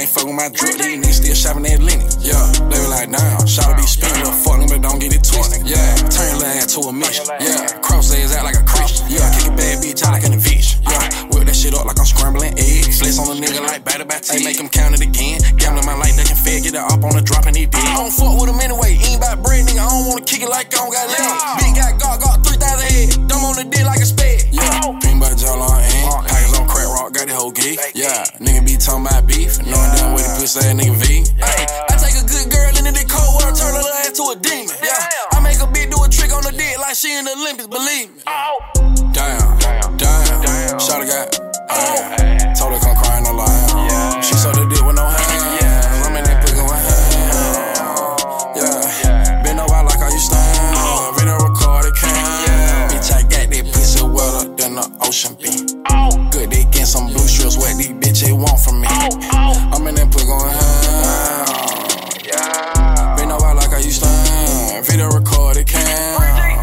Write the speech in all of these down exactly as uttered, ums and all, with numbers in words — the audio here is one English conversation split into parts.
fuck with my drug, these niggas still shopping at Lenny. Yeah, they be like, damn, shawty be spinning, little fuck but don't get it twisted. Yeah, turn your ass to a mission. Yeah, cross legs out like a Christian. Yeah, kick a bad bitch out like an eviction. Yeah, whip that shit up like I'm scrambling eggs. Flex on a nigga like batter by T. Make him count it again. Gambling my life, they can fed, get it up on the drop and he did. I don't fuck with him anyway, ain't about bread, nigga. I don't wanna kick it like I don't got legs. Big got got got three thousand head. Dumb on the dick like a spade. Yeah, pink by jaw on end. Packers on crack rock, got the whole geek. Yeah, nigga be talking about beef. Knowing damn way to pussy ass nigga V. Hey, I take a good girl into the cold water, turn her ass to a demon. Yeah, I make a bitch do a trick on the dick like she in the Olympics, believe me. Damn, damn, damn. Shawty got, damn. Told her come crying no lie. She saw the dick with no hands. I'm in that pick with hands. Yeah, bend over like how you stand. Video recorded cam. Bitch, I got that pussy wetter than the ocean be. Good dick and some blue strips, what these bitches want from me. I'm in that pick going hand. Yeah, bend over like how you stand. Video recorded cam.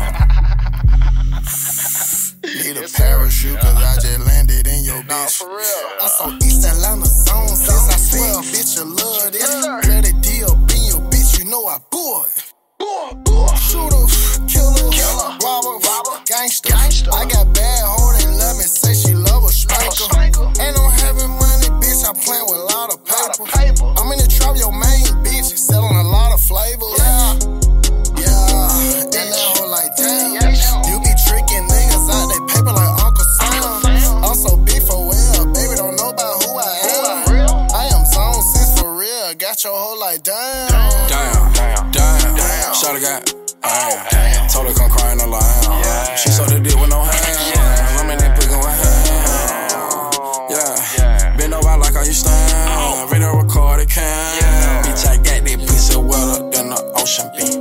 Need a parachute cause I just landed in your bitch. Nah, for real. I'm so East Atlanta zone since I swear, bitch, you love this. Let it deal, be your bitch, you know I bored. Shooter, killer, killer, robber, robber, gangster. gangster. I got bad hoe, they love me, say she love a spanker. And I'm having money, bitch, I playing with a lot of paper. paper. I'm in the trap, your main bitch, selling a lot of flavors. Yeah, yeah, and that hoe like damn. You be tricking niggas out they paper like Uncle Sam. I'm so big for well, baby, don't know about who I am. I am zone since for real, got your hoe like damn. Damn, damn, damn. Shawty got, damn. Told her come crying no lie. She saw the dick with no hands. I'm in that pick with hands. Yeah, bend over like how you stand. Video recorded cam. Bitch, I got that pussy wetter than the ocean be.